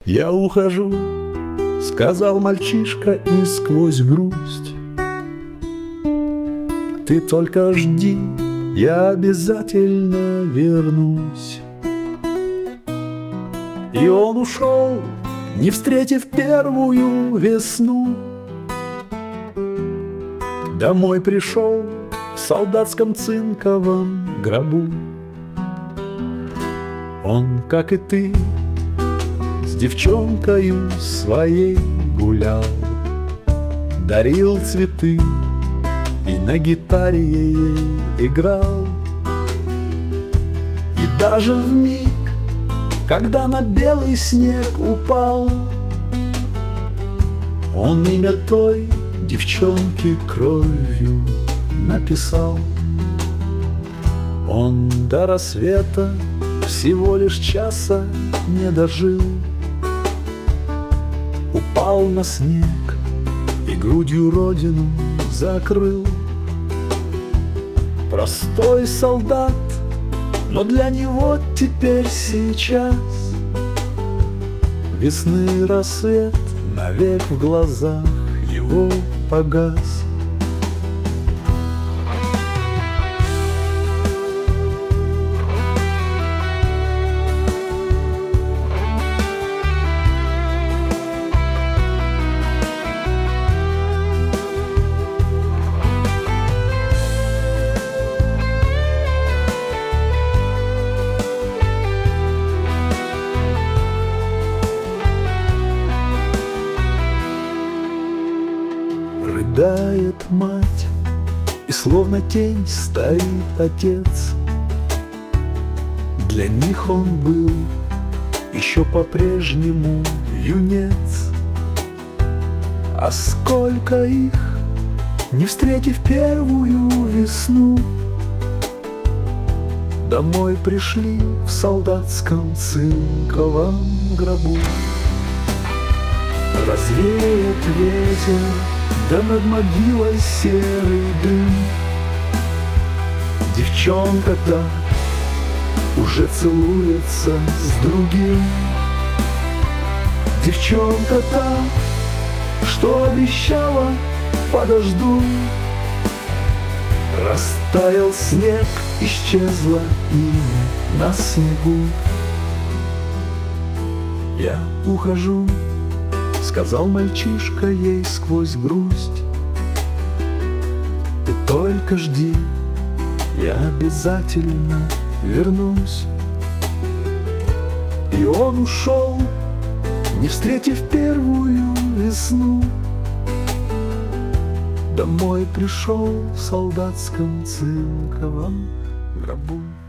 Я ухожу, сказал мальчишка, и сквозь грусть: ты только жди, я обязательно вернусь. И он ушел, не встретив первую весну. Домой пришел в солдатском цинковом гробу. Он, как и ты, с девчонкою своей гулял, дарил цветы и на гитаре ей играл. И даже в миг, когда на белый снег упал, он имя той девчонки кровью написал. Он до рассвета всего лишь часа не дожил, упал на снег и грудью родину закрыл. Простой солдат, но для него теперь сейчас весны рассвет навек в глазах его погас. Рыдает мать, и словно тень стоит отец. Для них он был еще по-прежнему юнец. А сколько их, не встретив первую весну, домой пришли в солдатском цинковом гробу. Развеет ветер, да над могилой серый дым. Девчонка-то уже целуется с другим. Девчонка-то, что обещала, подожду. Растаял снег, исчезло имя на снегу. Я ухожу, сказал мальчишка ей сквозь грусть. Ты только жди, я обязательно вернусь. И он ушел, не встретив первую весну. Домой пришел в солдатском цинковом гробу.